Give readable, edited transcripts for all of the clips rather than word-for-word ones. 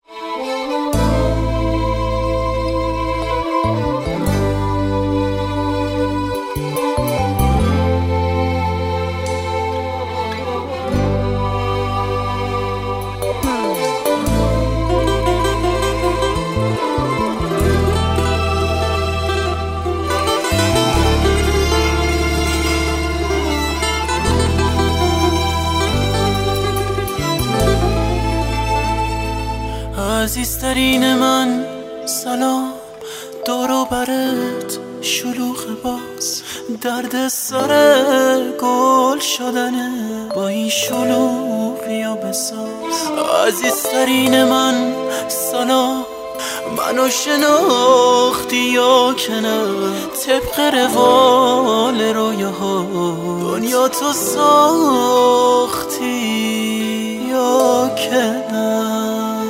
عزیزترین من سلام، دور و برت شلوغ باز، درد سر گل شدنه با این شلوغیا بساز. عزیزترین من سلام، منو شناختی یا که نه؟ طبق روال رویاها دنیا تو ساختی یا که نه؟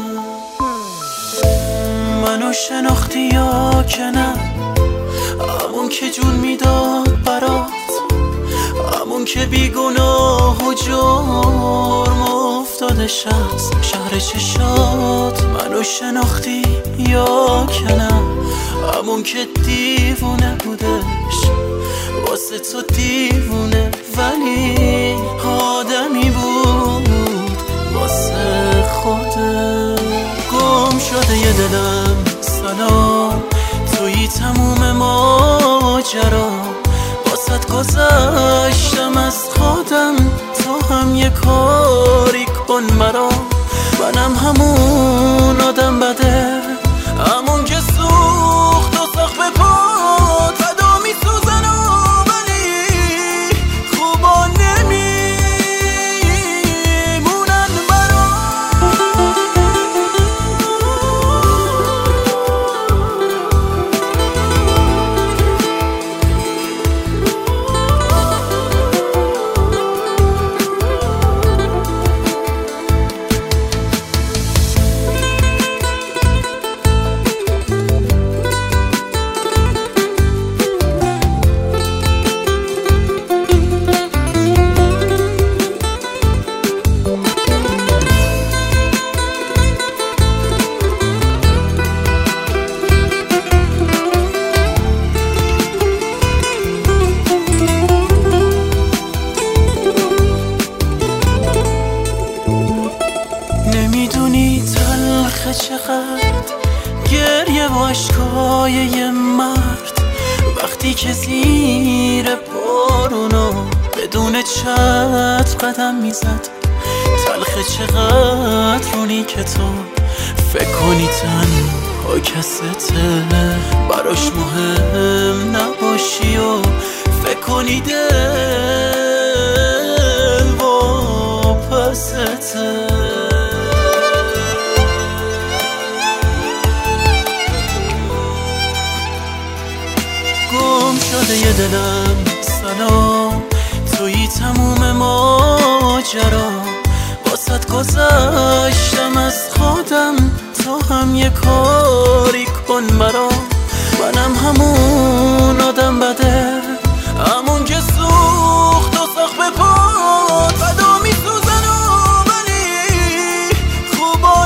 منو شناختی یا که نه؟ همون که جون میداد برات، همون که بیگناه و جرم افتادش از شهر چشات. منو شناختی یا که نه؟ همون که دیوونه بودش واسه تو دیوونه، ولی آدمی بود واسه خودت. گم شده یه دلم سلام، توی تموم ماجرا واسط گذشتم از خودم، تو هم یه کاری کن مرا. منم همون آدم بده، همون که سوخت و سقف پات فدا میسوزن و ولی خوبا نمیمونن برا. نمیدونی تلخ چقدر گریه و عشقای یه مرد وقتی که زیر بارونا بدون چتر قدم میزد. تلخ چقدر رونی که تو فکر کنی تنها کسته، براش مهم نباشی و فکر کنی دل واپسته. گم شده یه دلم سلام، توی تموم ماجرا واسط گذشتم از خودم، تو هم یه کاری کن مرا. منم همون آدم بده، همون که سوخت و سقف پات فدا میسوزن و ولی خوبا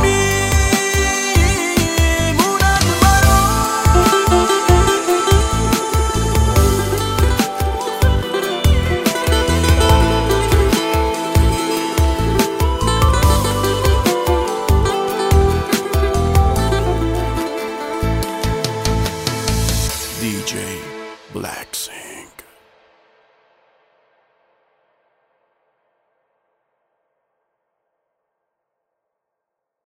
نمیمونن برا. DJ Black Sing.